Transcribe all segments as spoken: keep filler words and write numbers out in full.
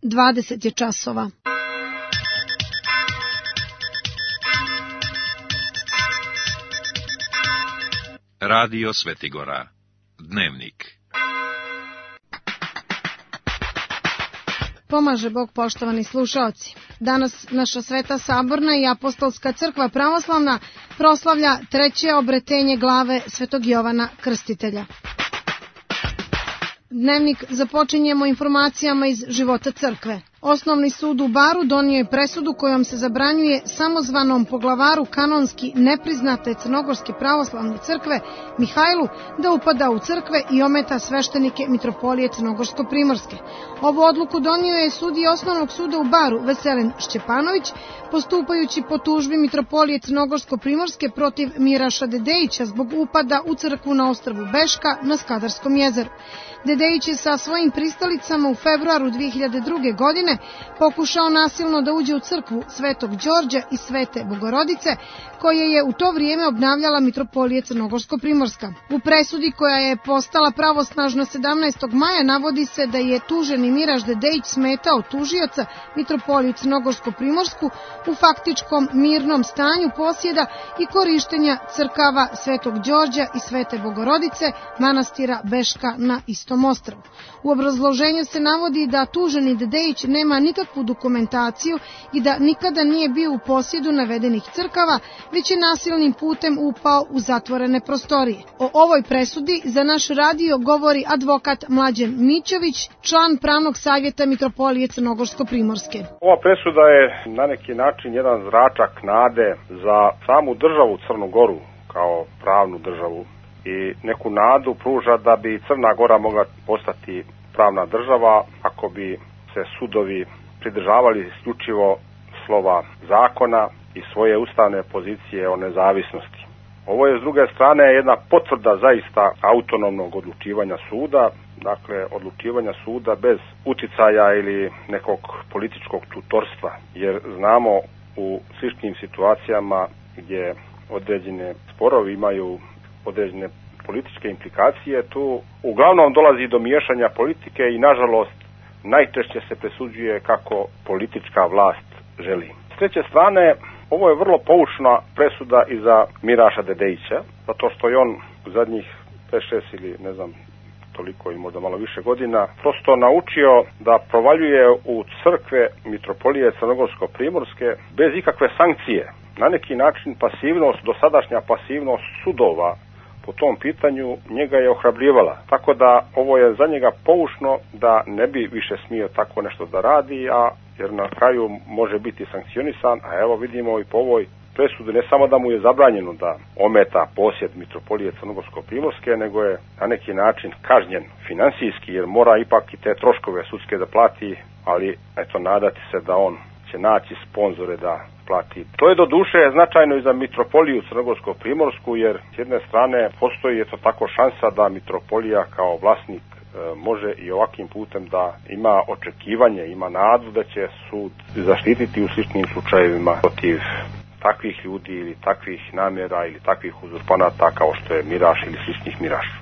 dvadeset je časova. Radio Svetigora. Dnevnik. Pomaže Bog, poštovani slušaoci. Danas naša Sveta Saborna i Apostolska crkva pravoslavna proslavlja treće obretenje glave Svetog Jovana Krstitelja. Dnevnik započinjemo informacijama iz života crkve. Osnovni sud u Baru donio je presudu kojom se zabranjuje samozvanom poglavaru kanonski nepriznate Crnogorske pravoslavne crkve Mihajlu da upada u crkve i ometa sveštenike mitropolije Crnogorsko-primorske. Ovu odluku donio je sudija Osnovnog suda u Baru Veselin Šćepanović, postupajući po tužbi mitropolije Crnogorsko-primorske protiv Miraša Dedejića zbog upada u crkvu na ostrvu Beška na Skadarskom jezeru. Dedejić je sa svojim pristalicama u februaru dve hiljade druge. godine pokušao nasilno da uđe u crkvu Svetog Đorđa i Svete Bogorodice, koje je u to vrijeme obnavljala mitropolija Crnogorsko-primorska. U presudi koja je postala pravosnažna sedamnaestog maja navodi se da je tuženi Miraš Dedejić smetao tužioca mitropoliju Crnogorsko-primorsku u faktičkom mirnom stanju posjeda i korištenja crkava Svetog Đorđa i Svete Bogorodice manastira Beška na istom ostrvu. U obrazloženju se navodi da tuženi Dedejić nema nikakvu dokumentaciju i da nikada nije bio u posjedu navedenih crkava, već je nasilnim putem upao u zatvorene prostorije. O ovoj presudi za naš radio govori advokat Mlađan Mićović, član pravnog savjeta mitropolije Crnogorsko-primorske. Ova presuda je na neki način jedan zračak nade za samu državu Crnu Goru kao pravnu državu i neku nadu pruža da bi Crna Gora mogla postati pravna država ako bi se sudovi pridržavali isključivo slova zakona i svoje ustavne pozicije o nezavisnosti. Ovo je s druge strane jedna potvrda zaista autonomnog odlučivanja suda, dakle odlučivanja suda bez uticaja ili nekog političkog tutorstva, jer znamo u sličnim situacijama gdje određene sporovi imaju određene političke implikacije, tu uglavnom dolazi do miješanja politike i nažalost najčešće se presuđuje kako politička vlast želi. S treće strane, ovo je vrlo poučna presuda i za Miraša Dedejića, zato što je on u zadnjih pet šest ili ne znam toliko i možda malo više godina prosto naučio da provaljuje u crkve mitropolije Crnogorsko-primorske bez ikakve sankcije. Na neki način pasivnost, dosadašnja pasivnost sudova po tom pitanju njega je ohrabrivala. Tako da ovo je za njega poučno da ne bi više smio tako nešto da radi, a jer na kraju može biti sankcionisan, a evo vidimo i po ovoj presudi ne samo da mu je zabranjeno da ometa posjed mitropolije Crnogorsko-primorske, nego je na neki način kažnjen finansijski jer mora ipak i te troškove sudske da plati, ali eto nadati se da on će naći sponzore da plati. To je do duše značajno i za mitropoliju Crnogorsko-primorsku, jer s jedne strane postoji eto tako šansa da mitropolija kao vlasnik e, može i ovakvim putem da ima očekivanje, ima nadu da će sud zaštititi u sličnim slučajevima protiv takvih ljudi ili takvih namjera ili takvih uzurpanata kao što je Miraš ili sličnih Miraša.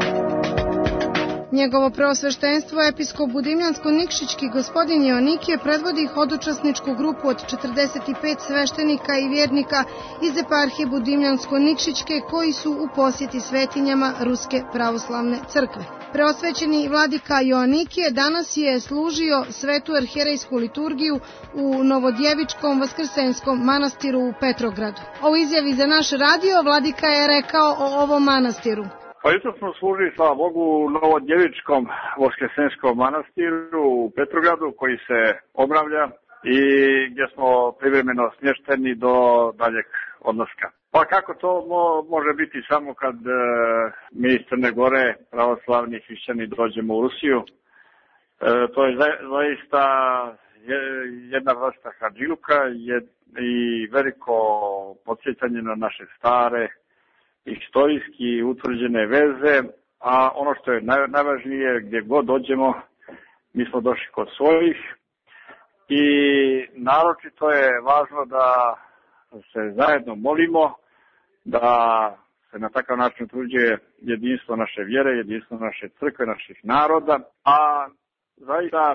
Njegovo preosveštenstvo episkop Budimljansko-Nikšićki gospodin Joanikije predvodi hodočasničku grupu od četrdeset pet sveštenika i vjernika iz eparhije Budimljansko-Nikšićke koji su u posjeti svetinjama Ruske pravoslavne crkve. Preosvećeni vladika Joanikije danas je služio svetu arhijerejsku liturgiju u Novodjevičkom vaskrsenjskom manastiru u Petrogradu. O izjavi za naš radio vladika je rekao o ovom manastiru. Pa jutro smo služili, slava Bogu, u Novodjevičkom Voskresenskom manastiru u Petrogradu koji se obnavlja i gdje smo privremeno smješteni do daljeg odlaska. Pa kako to mo- može biti samo kad e, mi iz Crne Gore, pravoslavni hrišćani, dođemo u Rusiju. E, to je za- zaista je, jedna vrsta hadžiluka je, i veliko podsjećanje na naše stare istorijski utvrđene veze, a ono što je naj, najvažnije, gdje god dođemo, mi smo došli kod svojih i naročito je važno da se zajedno molimo, da se na takav način utvrđuje jedinstvo naše vjere, jedinstvo naše crkve, naših naroda, a zaista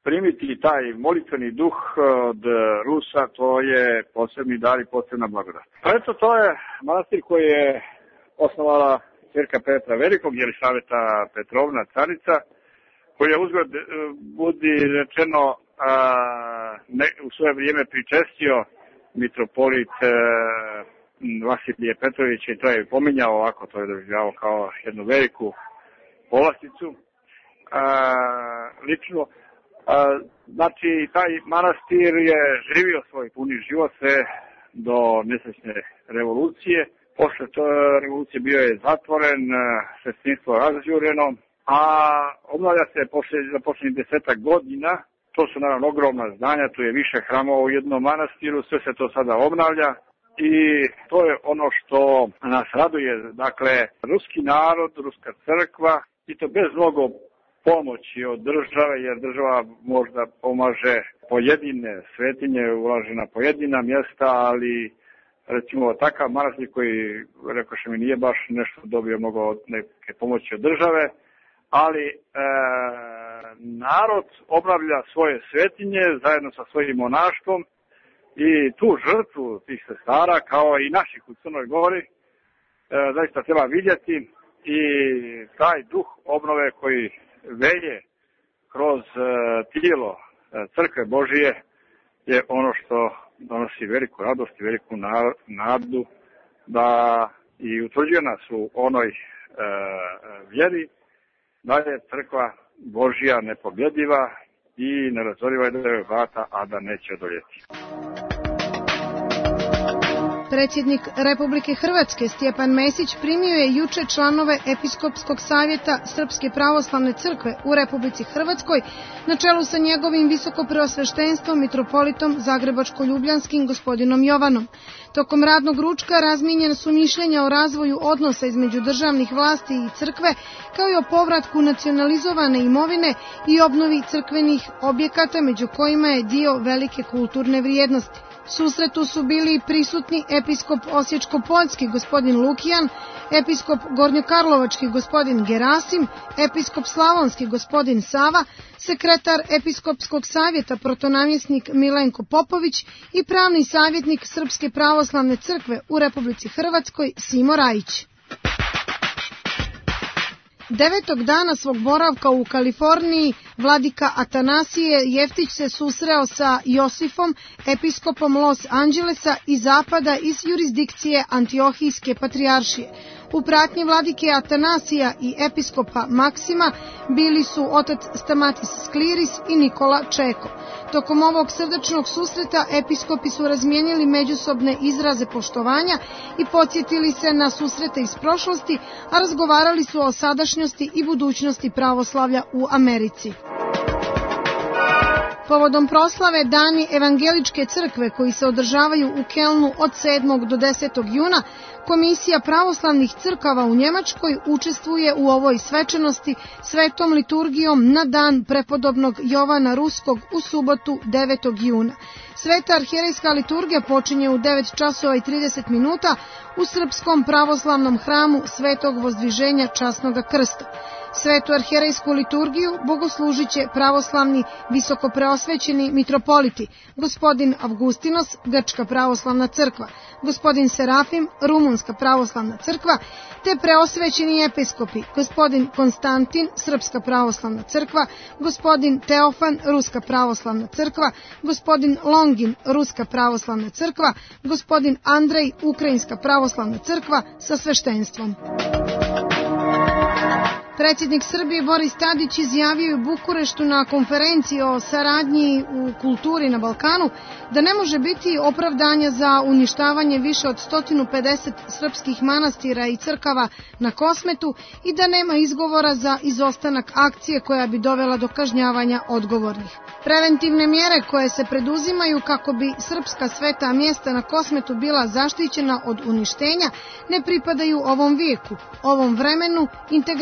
primiti taj molitveni duh od Rusa, to je posebni dar i posebna blagodat. Pa eto, to je manastir koji je osnovala ćerka Petra Velikog, Jelisaveta Petrovna, carica, koji je uzgled budi rečeno a, ne, u svoje vrijeme pričestio mitropolit a, Vasilije Petrovića i to je pominjao ovako, to je doživljavao kao jednu veliku povlasticu a, lično. A, znači, taj manastir je živio svoj puni život sve do nesrećne revolucije. Posle to revolucije bio je zatvoren, sestrinstvo razžureno, a obnavlja se posle, za posljednjih desetak godina. To su naravno ogromna zdanja, tu je više hramova u jednom manastiru, sve se to sada obnavlja i to je ono što nas raduje. Dakle, ruski narod, ruska crkva i to bez mnogo pomoći od države, jer država možda pomaže pojedine svetinje, ulaže na pojedina mjesta, ali recimo takav manastir koji, rekoše mi, nije baš nešto dobio mnogo neke pomoći od države, ali e, narod obnavlja svoje svetinje zajedno sa svojim monaštvom i tu žrtvu tih sestara, kao i naših u Crnoj Gori, e, zaista treba vidjeti i taj duh obnove koji veje kroz e, tijelo e, crkve Božije je ono što donosi veliku radost i veliku nadu da i utvrđuje nas u onoj e, vjeri da je crkva Božja nepobjediva i nerazoriva je devet vrata, a da neće odoljeti. Predsjednik Republike Hrvatske Stjepan Mesić primio je juče članove Episkopskog savjeta Srpske pravoslavne crkve u Republici Hrvatskoj na čelu sa njegovim visokopreosveštenstvom mitropolitom Zagrebačko-ljubljanskim gospodinom Jovanom. Tokom radnog ručka razmijenjena su mišljenja o razvoju odnosa između državnih vlasti i crkve, kao i o povratku nacionalizovane imovine i obnovi crkvenih objekata, među kojima je dio velike kulturne vrijednosti. Susretu su bili prisutni episkop Osječko-Poljski gospodin Lukijan, episkop Gornjokarlovački gospodin Gerasim, episkop Slavonski gospodin Sava, sekretar Episkopskog savjeta protonamjesnik Milenko Popović i pravni savjetnik Srpske pravoslavne crkve u Republici Hrvatskoj Simo Rajić. Devetog dana svog boravka u Kaliforniji, vladika Atanasije Jeftić se susreo sa Josifom, episkopom Los Angelesa i zapada iz jurisdikcije Antiohijske patrijaršije. U pratnji vladike Atanasija i episkopa Maksima bili su otac Stamatis Skliris i Nikola Čeko. Tokom ovog srdačnog susreta episkopi su razmijenili međusobne izraze poštovanja i podsjetili se na susrete iz prošlosti, a razgovarali su o sadašnjosti i budućnosti pravoslavlja u Americi. Povodom proslave Dani Evangeličke crkve koji se održavaju u Kelnu od sedmog do desetog juna, Komisija pravoslavnih crkava u Njemačkoj učestvuje u ovoj svečanosti svetom liturgijom na dan prepodobnog Jovana Ruskog u subotu devetog juna. Sveta arhijerejska liturgija počinje u devet časova i trideset minuta u Srpskom pravoslavnom hramu Svetog Vozdviženja Časnoga krsta. Svetu arhijerejsku liturgiju bogoslužit će pravoslavni visokopreosvećeni mitropoliti, gospodin Avgustinos, Grčka pravoslavna crkva, gospodin Serafim, Rumunska pravoslavna crkva, te preosvećeni episkopi, gospodin Konstantin, Srpska pravoslavna crkva, gospodin Teofan, Ruska pravoslavna crkva, gospodin Longin, Ruska pravoslavna crkva, gospodin Andrej, Ukrajinska pravoslavna crkva sa sveštenstvom. Predsjednik Srbije Boris Tadić izjavio u Bukureštu na konferenciji o saradnji u kulturi na Balkanu da ne može biti opravdanja za uništavanje više od sto pedeset srpskih manastira i crkava na Kosmetu i da nema izgovora za izostanak akcije koja bi dovela do kažnjavanja odgovornih. Preventivne mjere koje se preduzimaju kako bi srpska sveta mjesta na Kosmetu bila zaštićena od uništenja ne pripadaju ovom vijeku, ovom vremenu, integracija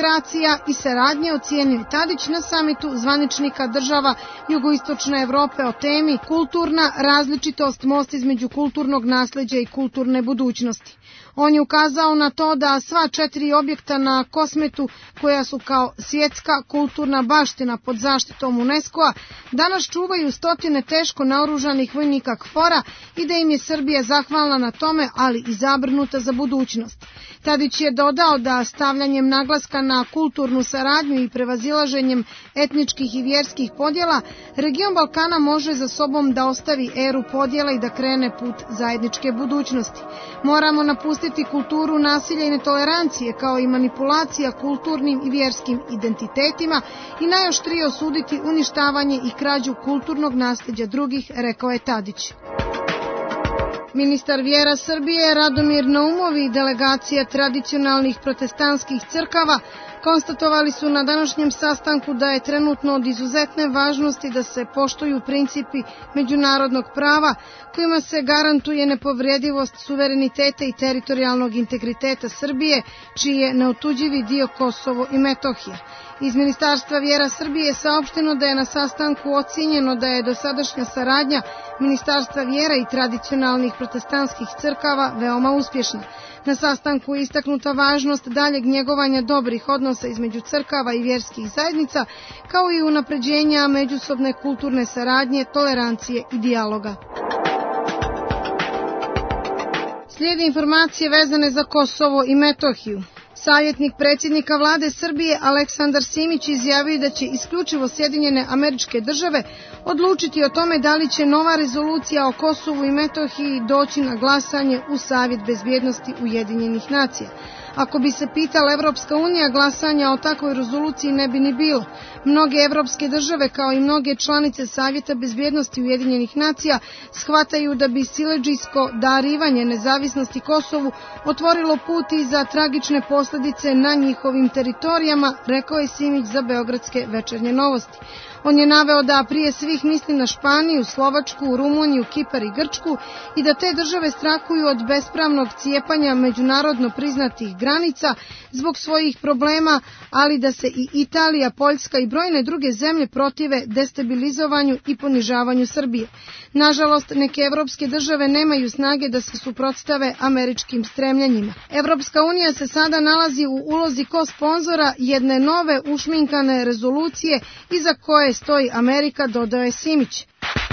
prijateljstva i saradnje, ocenio je Tadić na samitu zvaničnika država jugoistočne Evrope o temi kulturna različitost, most između kulturnog nasleđa i kulturne budućnosti. On je ukazao na to da sva četiri objekta na Kosmetu, koja su kao svjetska kulturna baština pod zaštitom UNESCO-a, danas čuvaju stotine teško naoružanih vojnika KFOR-a i da im je Srbija zahvalna na tome, ali i zabrinuta za budućnost. Tadić je dodao da stavljanjem naglaska na kulturnu saradnju i prevazilaženjem etničkih i vjerskih podjela, region Balkana može za sobom da ostavi eru podjela i da krene put zajedničke budućnosti. Moramo napustiti kulturu nasilja i netolerancije, kao i manipulacija kulturnim i vjerskim identitetima i najoštrije osuditi uništavanje i krađu kulturnog nasljeđa drugih, rekao je Tadić. Ministar vjera Srbije Radomir Naumov i delegacija tradicionalnih protestantskih crkava konstatovali su na današnjem sastanku da je trenutno od izuzetne važnosti da se poštuju principi međunarodnog prava kojima se garantuje nepovredivost suvereniteta i teritorijalnog integriteta Srbije, čiji je neotuđivi dio Kosovo i Metohija. Iz Ministarstva vjera Srbije je saopšteno da je na sastanku ocijenjeno da je dosadašnja saradnja Ministarstva vjera i tradicionalnih protestantskih crkava veoma uspješna. Na sastanku je istaknuta važnost daljeg njegovanja dobrih odnosa između crkava i vjerskih zajednica, kao i unapređenja međusobne kulturne saradnje, tolerancije i dijaloga. Slijede informacije vezane za Kosovo i Metohiju. Savjetnik predsjednika vlade Srbije Aleksandar Simić izjavio da će isključivo Sjedinjene Američke Države odlučiti o tome da li će nova rezolucija o Kosovu i Metohiji doći na glasanje u Savjet bezbjednosti Ujedinjenih nacija. Ako bi se pitala Evropska unija, glasanja o takvoj rezoluciji ne bi ni bilo. Mnoge evropske države, kao i mnoge članice Savjeta bezbjednosti Ujedinjenih nacija, shvataju da bi siledžijsko darivanje nezavisnosti Kosovu otvorilo put i za tragične posljedice na njihovim teritorijama, rekao je Simić za Beogradske večernje novosti. On je naveo da prije svih misli na Španiju, Slovačku, Rumuniju, Kipar i Grčku i da te države strahuju od bespravnog cijepanja međunarodno priznatih granica zbog svojih problema, ali da se i Italija, Poljska i brojne druge zemlje protive destabilizovanju i ponižavanju Srbije. Nažalost, neke evropske države nemaju snage da se suprotstave američkim stremljenjima. Evropska unija se sada nalazi u ulozi ko-sponzora jedne nove ušminkane rezolucije iza koje stoji Amerika, dodao je Simić.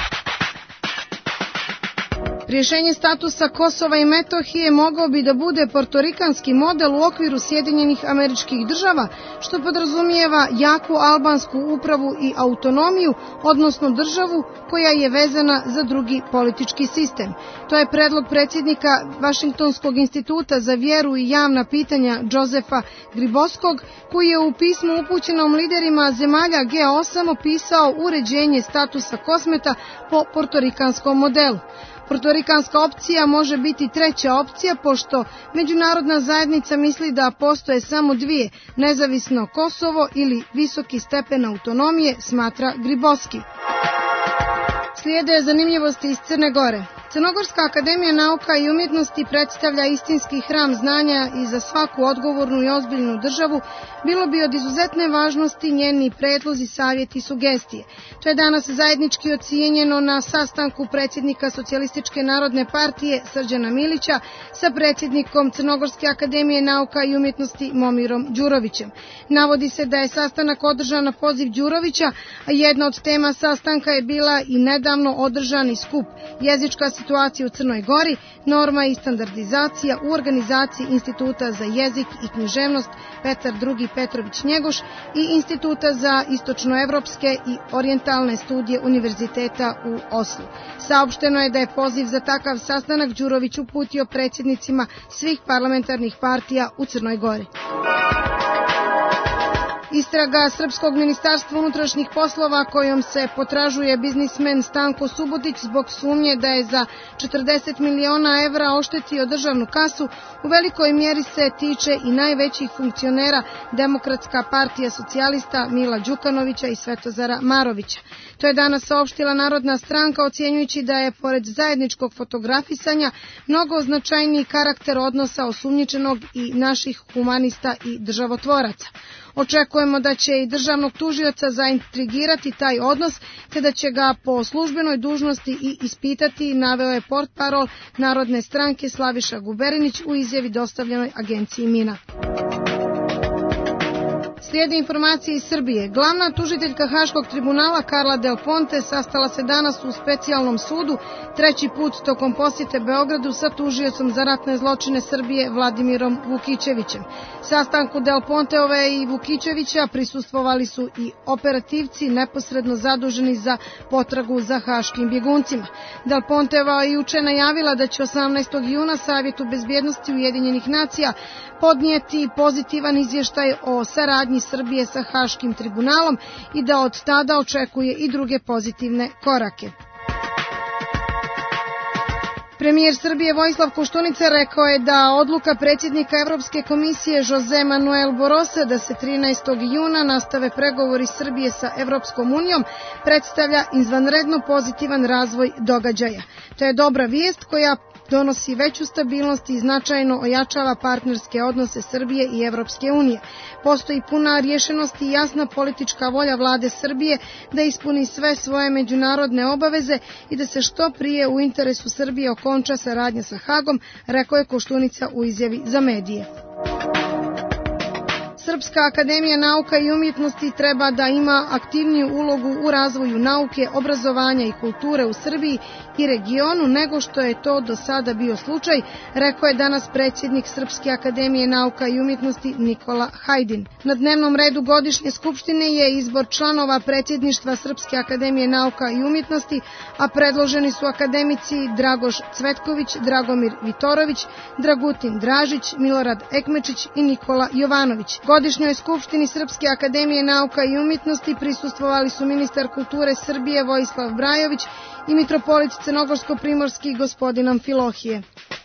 Rješenje statusa Kosova i Metohije mogao bi da bude portorikanski model u okviru Sjedinjenih Američkih Država, što podrazumijeva jaku albansku upravu i autonomiju, odnosno državu koja je vezana za drugi politički sistem. To je predlog predsjednika Vašingtonskog instituta za vjeru i javna pitanja Josefa Griboskog, koji je u pismu upućenom liderima zemalja G osam opisao uređenje statusa Kosmeta po portorikanskom modelu. Portorikanska opcija može biti treća opcija, pošto međunarodna zajednica misli da postoje samo dvije, nezavisno Kosovo ili visoki stepen autonomije, smatra Griboski. Slijede zanimljivosti iz Crne Gore. Crnogorska akademija nauka i umjetnosti predstavlja istinski hram znanja i za svaku odgovornu i ozbiljnu državu bilo bi od izuzetne važnosti njeni predlozi, savjeti i sugestije. To je danas zajednički ocijenjeno na sastanku predsjednika Socijalističke narodne partije Srđana Milića sa predsjednikom Crnogorske akademije nauka i umjetnosti Momirom Đurovićem. Navodi se da je sastanak održan na poziv Đurovića, a jedna od tema sastanka je bila i nedavno održani skup jezička situacija u Crnoj Gori, norma i standardizacija u organizaciji Instituta za jezik i književnost Petar drugi Petrović Njegoš i Instituta za istočnoevropske i orijentalne studije Univerziteta u Oslu. Saopšteno je da je poziv za takav sastanak Đurović uputio predsjednicima svih parlamentarnih partija u Crnoj Gori. Istraga Srpskog ministarstva unutrašnjih poslova kojom se potražuje biznismen Stanko Subotić zbog sumnje da je za četrdeset miliona evra oštetio državnu kasu u velikoj mjeri se tiče i najvećih funkcionera Demokratska partija socijalista Mila Đukanovića i Svetozara Marovića. To je danas saopštila Narodna stranka, ocjenjujući da je pored zajedničkog fotografisanja mnogo značajniji karakter odnosa osumnjičenog i naših humanista i državotvoraca. Očekujemo da će i državnog tužioca zaintrigirati taj odnos, te da će ga po službenoj dužnosti i ispitati, naveo je portparol Narodne stranke Slaviša Guberinić u izjavi dostavljenoj agenciji Mina. Slijede informacije iz Srbije. Glavna tužiteljka Haškog tribunala Karla Del Ponte sastala se danas u specijalnom sudu, treći put tokom posjete Beogradu sa tužiocom za ratne zločine Srbije Vladimirom Vukićevićem. Sastanku Del Ponteove i Vukićevića prisustvovali su i operativci neposredno zaduženi za potragu za haškim bjeguncima. Del Ponteova je juče najavila da će osamnaestog juna Savjetu bezbjednosti Ujedinjenih nacija podnijeti pozitivan izvještaj o saradnji Srbije sa Haškim tribunalom i da od tada očekuje i druge pozitivne korake. Premijer Srbije Vojislav Koštunica rekao je da odluka predsjednika Evropske komisije Jose Manuel Barrosa da se trinaestog juna nastave pregovori Srbije sa Evropskom unijom predstavlja izvanredno pozitivan razvoj događaja. To je dobra vijest koja donosi veću stabilnost i značajno ojačava partnerske odnose Srbije i Evropske unije. Postoji puna rješenost i jasna politička volja vlade Srbije da ispuni sve svoje međunarodne obaveze i da se što prije u interesu Srbije okonča saradnja sa Hagom, rekao je Koštunica u izjavi za medije. Srpska akademija nauka i umjetnosti treba da ima aktivniju ulogu u razvoju nauke, obrazovanja i kulture u Srbiji i regionu nego što je to do sada bio slučaj, rekao je danas predsjednik Srpske akademije nauka i umjetnosti Nikola Hajdin. Na dnevnom redu godišnje skupštine je izbor članova predsjedništva Srpske akademije nauka i umjetnosti, a predloženi su akademici Dragoš Cvetković, Dragomir Vitorović, Dragutin Dražić, Milorad Ekmečić i Nikola Jovanović. Godišnjoj skupštini Srpske akademije nauka i umjetnosti prisustvovali su ministar kulture Srbije Vojislav Brajović i mitropolit Crnogorsko-primorski gospodin Amfilohije.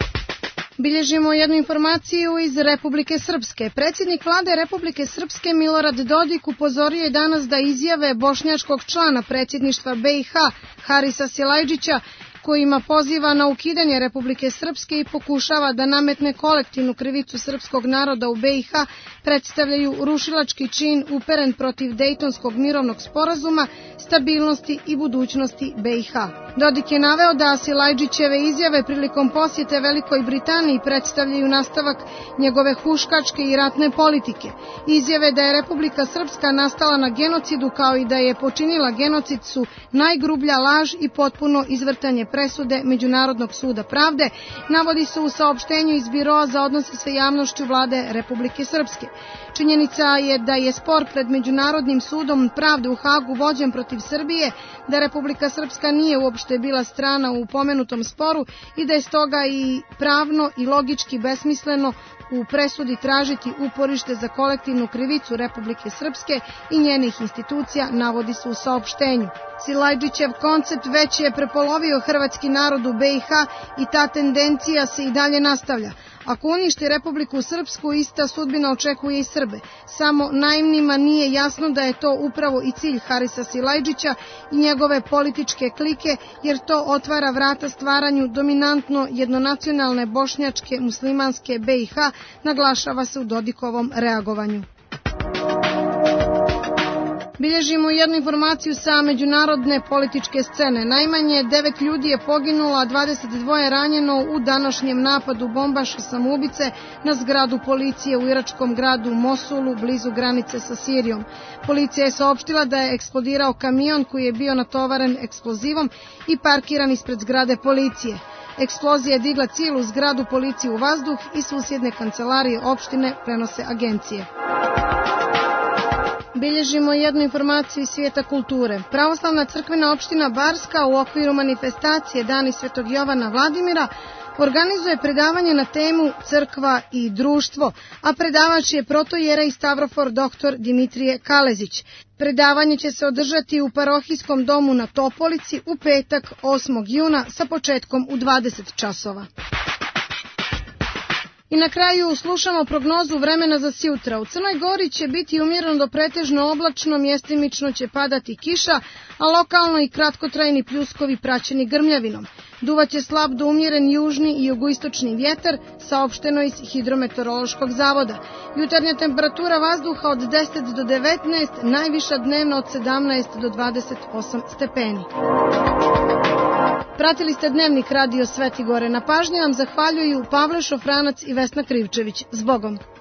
Bilježimo jednu informaciju iz Republike Srpske. Predsjednik vlade Republike Srpske Milorad Dodik upozorio je danas da izjave bošnjačkog člana predsjedništva B i H Harisa Silajdžića kojima poziva na ukidanje Republike Srpske i pokušava da nametne kolektivnu krivicu srpskog naroda u B i H, predstavljaju rušilački čin uperen protiv Dejtonskog mirovnog sporazuma, stabilnosti i budućnosti B i H. Dodik je naveo da Silajdžićeve izjave prilikom posjete Velikoj Britaniji predstavljaju nastavak njegove huškačke i ratne politike. Izjave da je Republika Srpska nastala na genocidu kao i da je počinila genocid su najgrublja laž i potpuno izvrtanje presude Međunarodnog suda pravde, navodi se u saopštenju iz Biroa za odnose sa javnošću vlade Republike Srpske. Činjenica je da je spor pred Međunarodnim sudom pravde u Hagu vođen protiv Srbije, da Republika Srpska nije uopšte bila strana u pomenutom sporu i da je stoga i pravno i logički besmisleno u presudi tražiti uporište za kolektivnu krivicu Republike Srpske i njenih institucija, navodi se u saopštenju. Silajdžićev koncept već je prepolovio hrvatski narod u B i H i ta tendencija se i dalje nastavlja. Ako uništi Republiku Srpsku, ista sudbina očekuje i Srbe. Samo naivnima nije jasno da je to upravo i cilj Harisa Silajdžića i njegove političke klike, jer to otvara vrata stvaranju dominantno jednonacionalne bošnjačke muslimanske B i H, naglašava se u Dodikovom reagovanju. Bilježimo jednu informaciju sa međunarodne političke scene. Najmanje devet ljudi je poginulo, a dvadeset dvoje ranjeno u današnjem napadu bombaša samoubice na zgradu policije u iračkom gradu Mosulu, blizu granice sa Sirijom. Policija je saopštila da je eksplodirao kamion koji je bio natovaren eksplozivom i parkiran ispred zgrade policije. Eksplozija je digla cijelu zgradu policije u vazduh i susjedne kancelarije opštine, prenose agencije. Bilježimo jednu informaciju iz svijeta kulture. Pravoslavna crkvena opština Barska u okviru manifestacije Dani Svetog Jovana Vladimira organizuje predavanje na temu Crkva i društvo, a predavač je protojerej Stavrofor doktor Dimitrije Kalezić. Predavanje će se održati u parohijskom domu na Topolici u petak osmog juna sa početkom u dvadeset časova. I na kraju slušamo prognozu vremena za sjutra. U Crnoj Gori će biti umjereno do pretežno oblačno, mjestimično će padati kiša, a lokalno i kratkotrajni pljuskovi praćeni grmljavinom. Duvaće slab do umjeren južni i jugoistočni vjetar, saopšteno iz Hidrometeorološkog zavoda. Jutarnja temperatura vazduha od deset do devetnaest, najviša dnevno od sedamnaest do dvadeset osam stepeni. Pratili ste Dnevnik Radio Svetigore. Na pažnji vam zahvaljuju Pavle Šofranac i Vesna Krivčević. Zbogom!